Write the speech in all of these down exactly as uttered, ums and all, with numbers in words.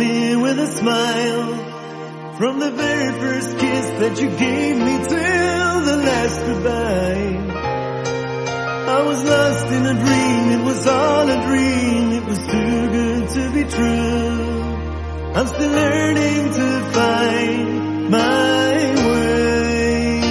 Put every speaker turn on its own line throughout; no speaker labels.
me with a smile. From the very first kiss that you gave me till the last goodbye. I was lost in a dream, it was all a dream. It was too good to be true. I'm still learning to find my way.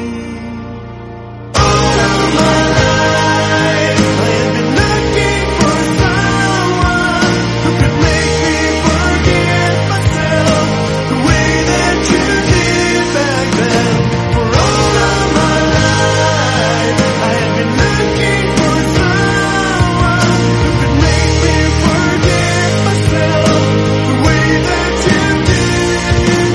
All of my life I have been looking for someone who could make me forget myself the way that you did back then. For all of my life I have been looking for someone who could make me forget myself the way that you did.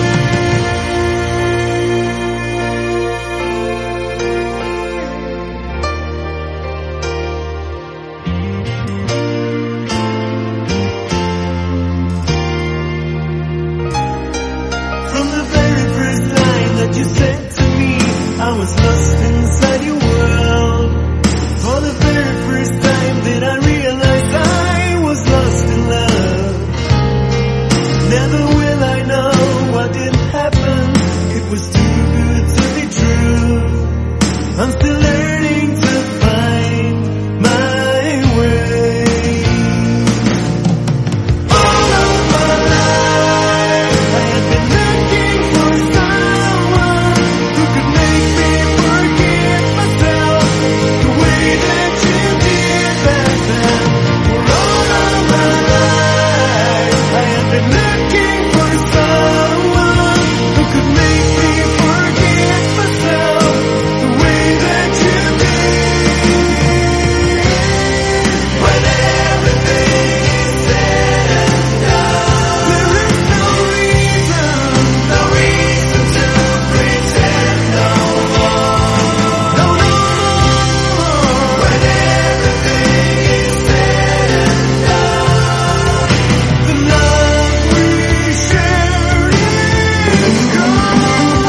From the very first line that you said to me, I was lost inside your world. For the very first time that I realized I was lost in love. Never will I know what did happen. It was too good to be true. I'm still learning to find my way. All of my life I have been looking for someone who could make me forget myself the way that you did back then. For all of my life I have been looking for someone who could make me forget myself the way that you did. When everything is said and done, there is no reason, no reason to pretend no more. No, no more. When everything is said and done, the love we shared is gone.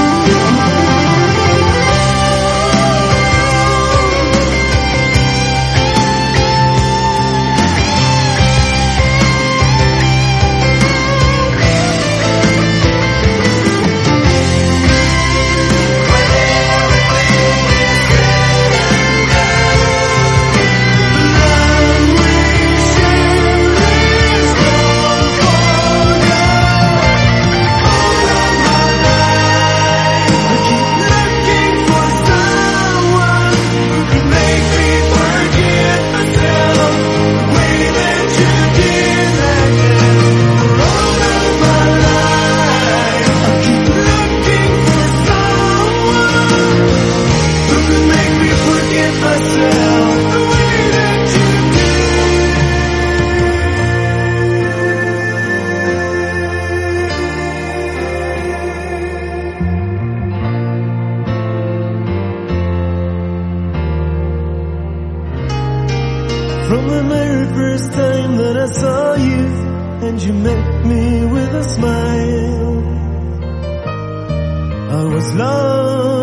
From the very first time that I saw you and you met me with a smile, I was lost